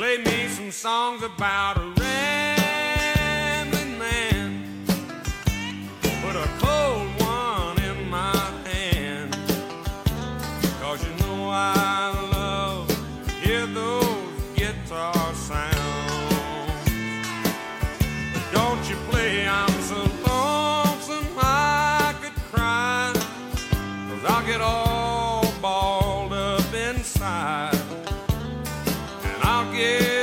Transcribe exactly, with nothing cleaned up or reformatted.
Play me some songs about a rambling man. Put a cold one in my hand. Cause you know I love to hear those guitar sounds. But don't you play, I'm so lonesome I could cry. Cause I'll get all balled up inside. And I'll get